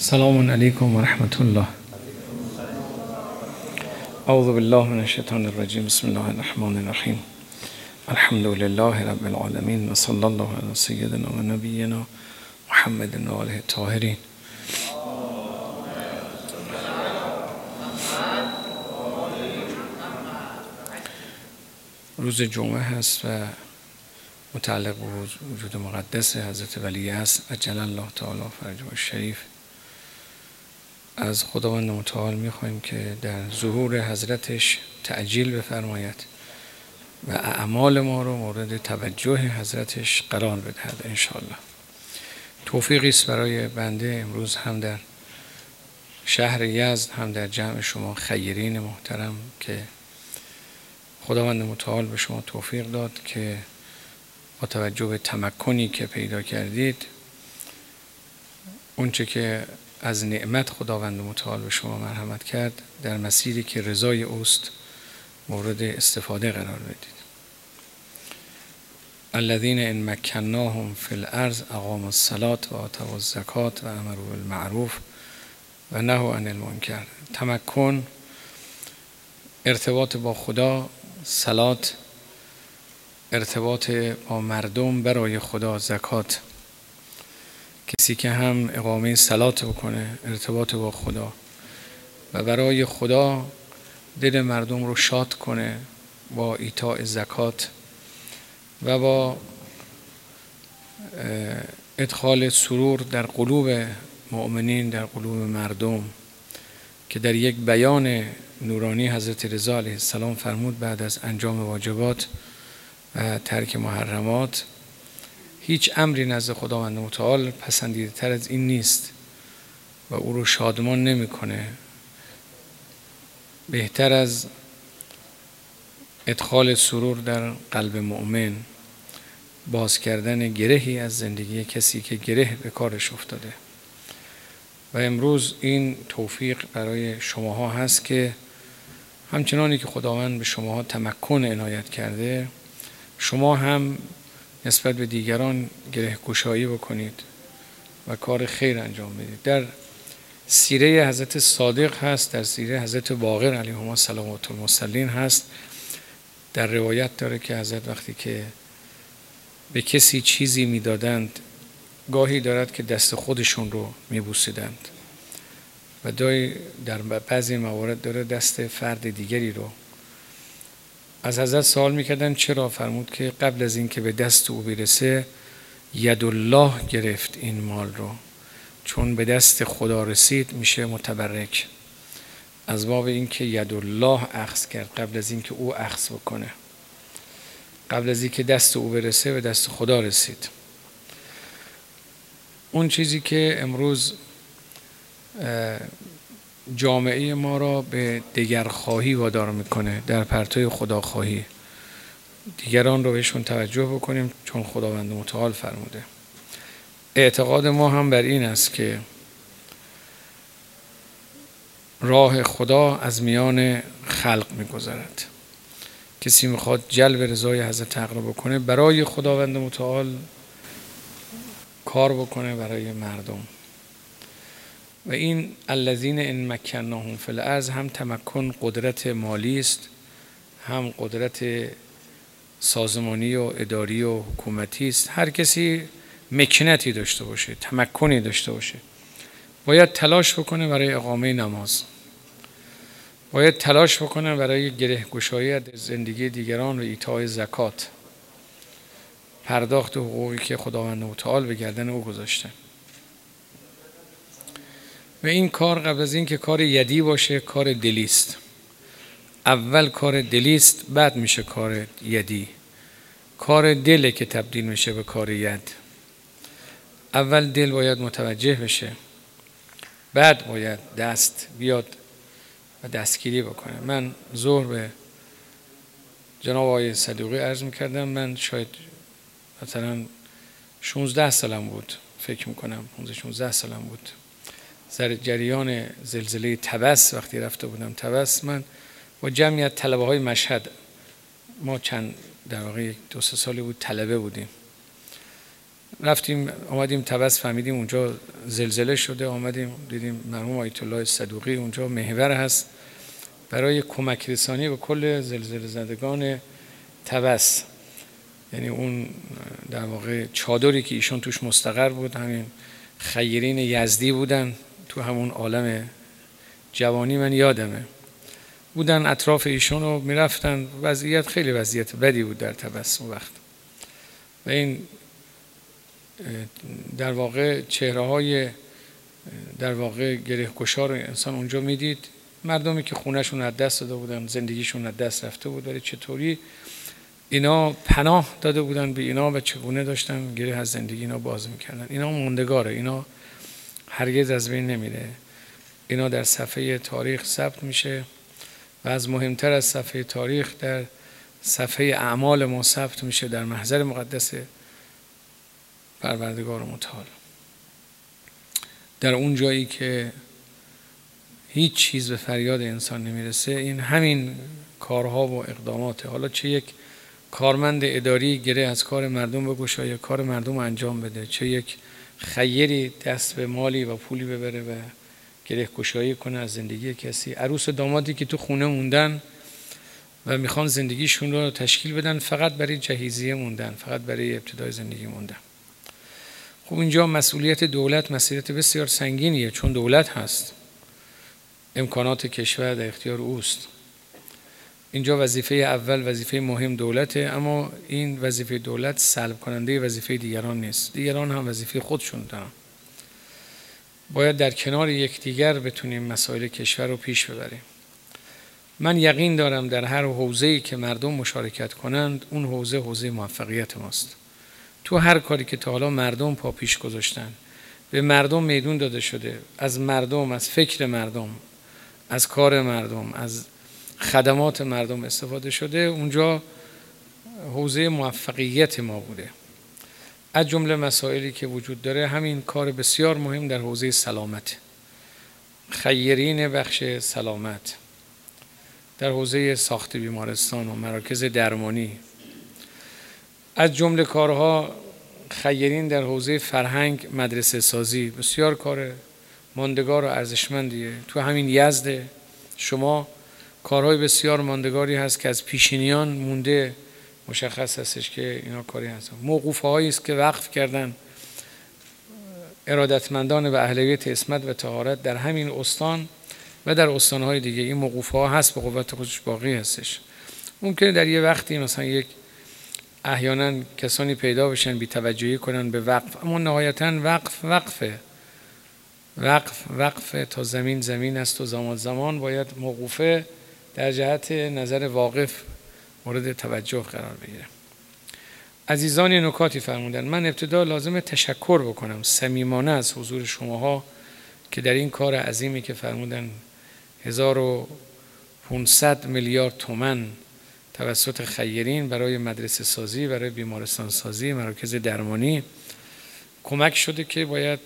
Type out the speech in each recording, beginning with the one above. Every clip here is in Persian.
السلام علیکم و رحمت الله. اعوذ بالله من الشیطان الرجیم. بسم الله الرحمن الرحیم. الحمد لله رب العالمین و صلی الله علی سیدنا و نبینا محمد و آله الطاهرین. روز جمعه هست و متعلق به وجود مقدس حضرت ولی است عجل الله تعالی فرجه الشریف. از خداوند متعال می‌خوایم که در ظهور حضرتش تعجیل بفرماید و اعمال ما رو مورد توجه حضرتش قرار بدهد انشاءالله. توفیقی است برای بنده امروز هم در شهر یزد هم در جمع شما خیرین محترم که خداوند متعال به شما توفیق داد که با توجه به تمکنی که پیدا کردید اونچه که از نعمت خداوند متعال به شما مرحمت کرد در مسیری که رضای اوست مورد استفاده قرار بدید. الذین ان مکناهم فی الارض اقاموا الصلاة و آتوا الزکاة و امروا بالمعروف و نهوا عن المنکر. تمکن، ارتباط با خدا، صلات، ارتباط با مردم برای خدا، زکات. کسی که هم اقامه صلات بکنه، ارتباط با خدا و برای خدا دل مردم رو شاد کنه با ایتاء زکات و با ادخال سرور در قلوب مؤمنین، در قلوب مردم، که در یک بیان نورانی حضرت رضا علیه السلام فرمود بعد از انجام واجبات و ترک محرمات هیچ امری نزد خداوند متعال پسندیده تر از این نیست و او رو شادمان نمیکنه. بهتر از ادخال سرور در قلب مؤمن باز کردن گرهی از زندگی کسی که گره به کارش افتاده. و امروز این توفیق برای شماها هست که همچنانی که خداوند به شماها تمکن عنایت کرده شما هم نسبت به دیگران گره گشایی بکنید و کار خیر انجام بدید. در سیره حضرت صادق هست، در سیره حضرت باقر علیهما السلام المرسلین هست، در روایت داره که حضرت وقتی که به کسی چیزی میدادند گاهی دارد که دست خودشون رو میبوسیدند و در بعضی موارد داره دست فرد دیگری رو. از حضرت سوال میکردن چرا؟ فرمود که قبل از این که به دست او برسه یدالله گرفت این مال رو، چون به دست خدا رسید میشه متبرک. از باب این که یدالله اخذ کرد قبل از این که او اخذ بکنه، قبل از این که دست او برسه به دست خدا رسید. اون چیزی که امروز جامعه ما را به دگرخواهی وادار میکنه، در پرتوی خداخواهی دیگران رو بهشون توجه بکنیم چون خداوند متعال فرموده. اعتقاد ما هم بر این است که راه خدا از میان خلق میگذرد. کسی میخواد جلب رضای حضرت حق رو بکنه برای خداوند متعال کار بکنه برای مردم. و این الذین ان مکناهم فی الارض هم تمکن قدرت مالی است، هم قدرت سازمانی و اداری و حکومتی است. هر کسی مکنتی داشته باشه، تمکنی داشته باشه، باید تلاش بکنه برای اقامه نماز، باید تلاش بکنه برای گره گشایی از زندگی دیگران و ایتاء زکات، پرداخت حقوقی که خداوند متعال به گردن او گذاشته. و این کار قبل از این که کار یدی باشه کار دلی است. اول کار دلی است بعد میشه کار یدی. کار دله که تبدیل میشه به کار ید. اول دل باید متوجه بشه، بعد باید دست بیاد و دستگیری بکنه. من ظهر به جناب آقای صدوقی عرض میکردم، من شاید مثلا 16 سالم بود، فکر میکنم 15-16 سالم بود، در جریان زلزله طبس وقتی رفته بودم طبس، من با جمعیت طلبه های مشهد، ما چند در واقع 2-3 سالی بود طلبه بودیم، رفتیم آمدیم طبس، فهمیدیم اونجا زلزله شده، آمدیم دیدیم مرحوم آیت الله صدوقی اونجا محور هست برای کمک رسانی به کل زلزله زدگان طبس. یعنی اون در واقع چادری که ایشون توش مستقر بود، همین خیرین یزدی بودن، تو همون عالم جوانی من یادمه بودن اطراف ایشون رو میرفتن. وضعیت خیلی وضعیت بدی بود در طبس اون وقت و این در واقع چهره های در واقع گره‌گشار انسان اونجا میدید، مردمی که خونهشون از دست داده بودن، زندگیشون از دست رفته بود، ولی چطوری اینا پناه داده بودن به اینا و چگونه داشتن گره از زندگی اینا باز میکردن. اینا موندگاره، اینا هرگز از بین نمیره، اینا در صفحه تاریخ ثبت میشه و از مهمتر از صفحه تاریخ در صفحه اعمال ما ثبت میشه در محضر مقدس پروردگار متعال، در اون جایی که هیچ چیز به فریاد انسان نمیرسه. این همین کارها و اقدامات، حالا چه یک کارمند اداری گره از کار مردم بگشاید، کار مردم انجام بده، چه یک خیری دست به مالی و پولی ببره و گره گشایی کنه از زندگی کسی، عروس و دامادی که تو خونه موندن و میخوان زندگیشون رو تشکیل بدن، فقط برای جهیزیه موندن، فقط برای ابتدای زندگی موندن. خب اینجا مسئولیت دولت مسئولیت بسیار سنگینیه، چون دولت هست، امکانات کشور در اختیار اوست. اینجا وظیفه اول، وظیفه مهم دولته، اما این وظیفه دولت سلب کننده وظیفه دیگران نیست. دیگران هم وظیفه خودشون دارن. باید در کنار یکدیگر بتونیم مسائل کشور رو پیش ببریم. من یقین دارم در هر حوزه‌ای که مردم مشارکت کنند، اون حوزه موفقیت ماست. تو هر کاری که تا حالا مردم پا پیش گذاشتن، به مردم میدون داده شده، از مردم، از فکر مردم، از کار مردم، از خدمات مردم استفاده شده، اونجا حوزه موفقیت ما بوده. از جمله مسائلی که وجود داره همین کار بسیار مهم در حوزه سلامت، خیرین بخش سلامت، در حوزه ساخت بیمارستان و مراکز درمانی، از جمله کارها خیرین در حوزه فرهنگ، مدرسه سازی، بسیار کار ماندگار و ارزشمندیه. تو همین یزد شما کارهای بسیار ماندگاری هست که از پیشینیان مونده، مشخص هستش که اینا کاری هست. موقوفه هایی است که وقف کردن ارادتمندان به اهلیت عصمت و طهارت در همین استان و در استانهای دیگه. این موقوفه ها هست، به قوت خودش باقی هستش. ممکنه در یه وقتی مثلا یک احیانا کسانی پیدا بشن بی توجهی کنن به وقف، اما نهایتا وقف تا زمین است و زمان باید موقوفه در جهت نظر واقف مورد توجه قرار بگیره. عزیزان نکاتی فرمودن. من ابتدا لازمه تشکر بکنم صمیمانه از حضور شماها که در این کار عظیمی که فرمودن 1500 میلیارد تومان توسط خیرین برای مدرسه سازی، برای بیمارستان سازی، مراکز درمانی کمک شده که باید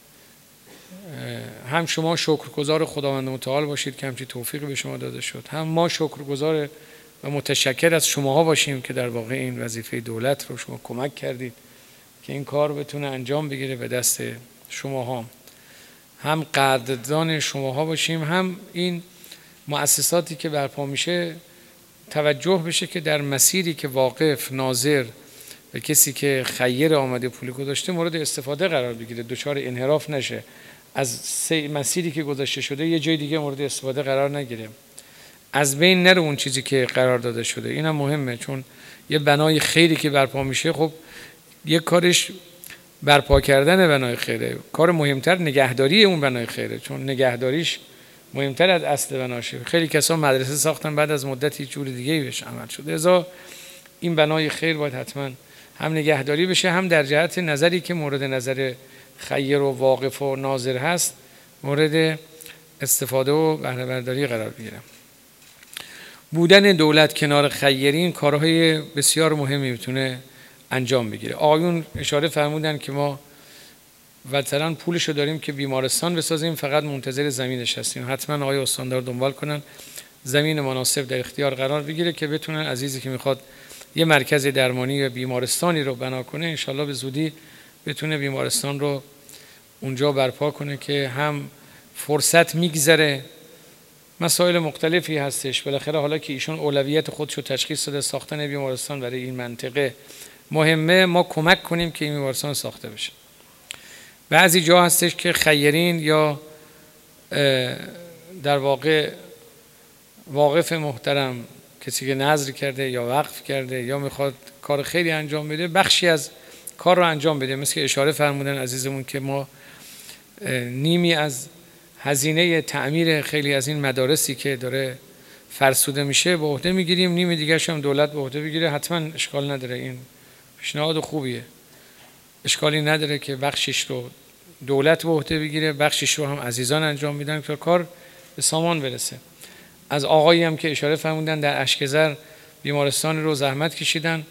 هم شما شکرگزار خداوند متعال باشید که همچین توفیقی به شما داده شد، هم ما شکرگزار و متشکر از شماها باشیم که در واقع این وظیفه دولت رو شما کمک کردید که این کار بتونه انجام بگیره به دست شماها. هم قدردان شماها باشیم، هم این مؤسساتی که برپا میشه توجه بشه که در مسیری که واقف، ناظر و کسی که خیر آمده پولی گذاشته مورد استفاده قرار بگیره، دچار انحراف نشه، از مسیری که گذاشته شده یه جای دیگه مورد استفاده قرار نگیره، از بین نره اون چیزی که قرار داده شده. این هم مهمه، چون یه بنای خیری که برپا میشه، خب یه کارش برپا کردن بنای خیره، کار مهمتر نگهداری اون بنای خیره، چون نگهداریش مهمتر از اصل بناشه. خیلی کسا مدرسه ساختن بعد از مدتی جور دیگه بهش عمل شده. لذا این بنای خیر باید حتما هم نگهداری بشه، هم در جهت نظری که مورد نظر خیر و واقف و ناظر هست مورد استفاده و بهره برداری قرار بگیره. بودن دولت کنار خیرین کارهای بسیار مهمی میتونه انجام بگیره. آقایون اشاره فرمودن که ما مثلا پولشو داریم که بیمارستان بسازیم، فقط منتظر زمینش هستیم. حتما آقای استاندار دنبال کنن زمین مناسب در اختیار قرار بگیره که بتونن عزیزی که میخواد یه مرکز درمانی یا بیمارستانی رو بنا کنه انشالله به زودی بتونه بیمارستان رو اونجا برپا کنه که هم فرصت میگذره، مسائل مختلفی هستش بالاخره. حالا که ایشون اولویت خودشو تشخیص داده ساختن بیمارستان برای این منطقه مهمه، ما کمک کنیم که این بیمارستان ساخته بشه. بعضی جا هستش که خیرین یا در واقع واقف محترم، کسی که نذر کرده یا وقف کرده یا میخواد کار خیلی انجام بده، بخشی از کار رو انجام بده. مثل که اشاره فرمودن عزیزمون که ما نیمی از هزینه تعمیر خیلی از این مدارسی که داره فرسوده میشه به عهده میگیریم، نیم دیگرش هم دولت به عهده بگیره. حتما اشکال نداره، این پیشنهاد خوبیه، اشکالی نداره که بخشش رو دولت به عهده بگیره، بخشش رو هم عزیزان انجام میدن که کار به سامان برسه. از آقایی هم که اشاره فرمودن در اشکزر بیمارستان رو زحمت کشیدن،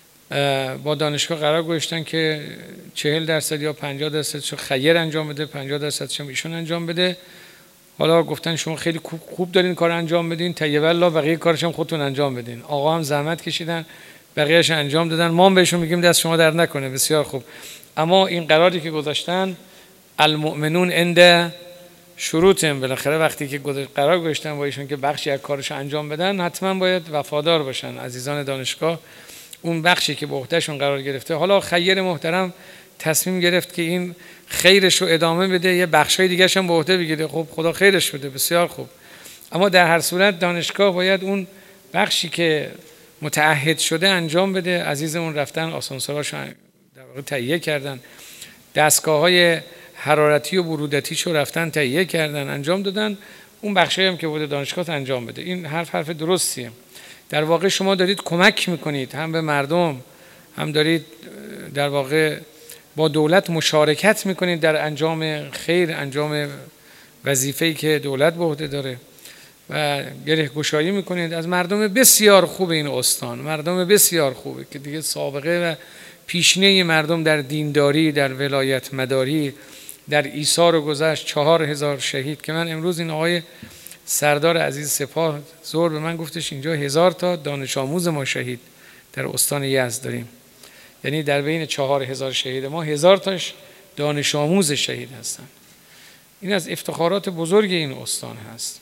با دانشگاه قرار گذاشتن که 40% یا 50% خیر انجام بده، 50% هم ایشون انجام بده. حالا گفتن شما خیلی خوب دارین کار انجام بدین، طیب الله بقیه کارش هم خودتون انجام بدین. آقا هم زحمت کشیدن، بقیه‌اش انجام دادن. ما هم بهشون میگیم دست شما درد نکنه، بسیار خوب. اما این قراری که گذاشتن، المؤمنون عند شروطهم، بالاخره وقتی که قرار گذاشتن با ایشون که بخشی از کارش انجام بدن، حتما باید وفادار باشن عزیزان دانشگاه. اون بخشی که به عهدهشون قرار گرفته، حالا خیر محترم تصمیم گرفت که این خیرش رو ادامه بده، یه بخشای دیگه هم به عهده بگیره، خب خدا خیرش بده، بسیار خوب. اما در هر صورت دانشگاه باید اون بخشی که متعهد شده انجام بده. عزیزمون رفتن آسانسوراشو در واقع تهیه کردن، دستگاه‌های حرارتی و برودتیشو رفتن تهیه کردن، انجام دادن. اون بخشایی هم که بوده دانشگاه انجام بده. این حرف درستیه. در واقع شما دارید کمک میکنید هم به مردم، هم دارید در واقع با دولت مشارکت میکنید در انجام خیر، انجام وظیفه‌ای که دولت به عهده داره و گره گشایی میکنید از مردم بسیار خوب این استان، مردم بسیار خوبه که دیگه سابقه و پیشینه مردم در دینداری، در ولایت مداری، در ایثار و گذشت. 4000 شهید که من امروز این آقای سردار عزیز سپاه زور به من گفتش اینجا 1000 تا دانش آموز ما شهید در استان یزد داریم، یعنی در بین 4000 شهید ما 1000 تاش دانش آموز شهید هستن. این از افتخارات بزرگ این استان هست.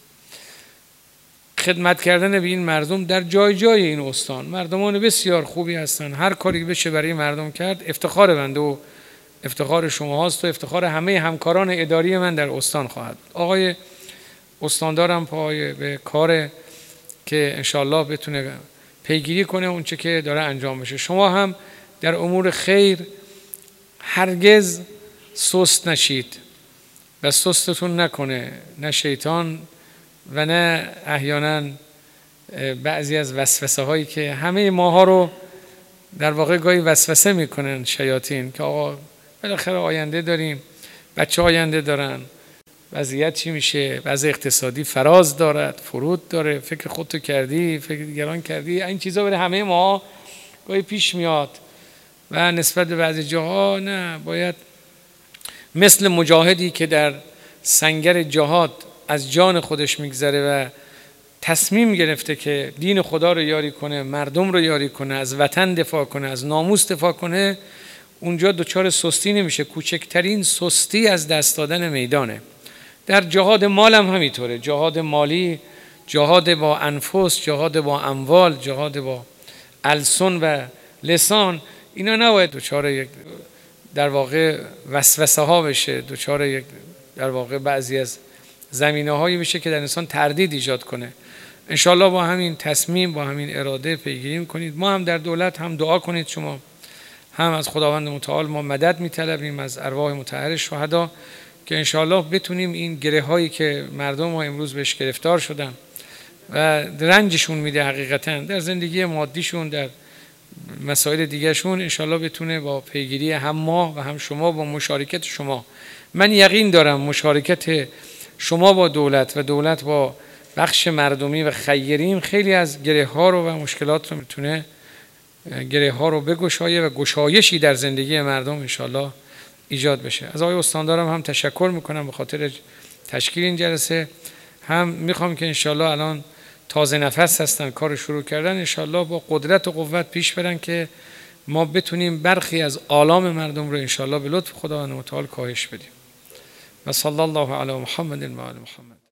خدمت کردن به این مردم در جای جای این استان، مردمان بسیار خوبی هستن. هر کاری بشه برای مردم کرد افتخار بنده و افتخار شما هست و افتخار همه همکاران اداری من در استان خواهد. آقای استاندارم پای به کار که انشالله بتونه پیگیری کنه اون چه که داره انجام بشه. شما هم در امور خیر هرگز سست نشید و سستتون نکنه، نه شیطان و نه احیانا بعضی از وسوسه هایی که همه ماها رو در واقع گاهی وسوسه میکنن شیاطین که آقا بالاخره آینده داریم، بچه آینده دارن، وضعیت چی میشه، وضع اقتصادی فراز دارد، فرود داره، فکر خودتو کردی، فکر دیگران کردی، این چیزا برای همه ما گاهی پیش میاد و نسبت به بعضی جاها نه، باید مثل مجاهدی که در سنگر جهاد از جان خودش میگذره و تصمیم گرفته که دین خدا رو یاری کنه، مردم رو یاری کنه، از وطن دفاع کنه، از ناموس دفاع کنه، اونجا دچار سستی نمیشه. کوچکترین سستی از دست دادن میدانه. در جهاد مال هم همینطوره، جهاد مالی، جهاد با انفس، جهاد با اموال، جهاد با السن و لسان، اینا نباید دچار یک در واقع وسوسه ها بشه، دچار یک در واقع بعضی از زمینه هایی بشه که در انسان تردید ایجاد کنه. انشالله با همین تصمیم، با همین اراده پیگیری میکنید. ما هم در دولت هم دعا کنید، شما هم از خداوند متعال ما مدد میطلبیم، از ارواح مطهر شهدا که انشالله بتونیم این گره هایی که مردم ما امروز بهش گرفتار شدن و رنجشون میده حقیقتا در زندگی مادیشون، در مسائل دیگرشون، انشالله بتونه با پیگیری هم ما و هم شما، با مشارکت شما، من یقین دارم مشارکت شما با دولت و دولت با بخش مردمی و خیرین خیلی از گره ها رو و مشکلات رو میتونه گره ها رو بگشایه و گشایشی در زندگی مردم انشالله ایجاد بشه. از آقای استاندارم هم تشکر میکنم به خاطر تشکیل این جلسه. هم میخوام که انشالله الان تازه نفس هستن، کار شروع کردن، انشالله با قدرت و قوت پیش برن که ما بتونیم برخی از آلام مردم رو انشاءالله به لطف خداوند متعال کاهش بدیم. و صلی الله علی محمد و آل محمد.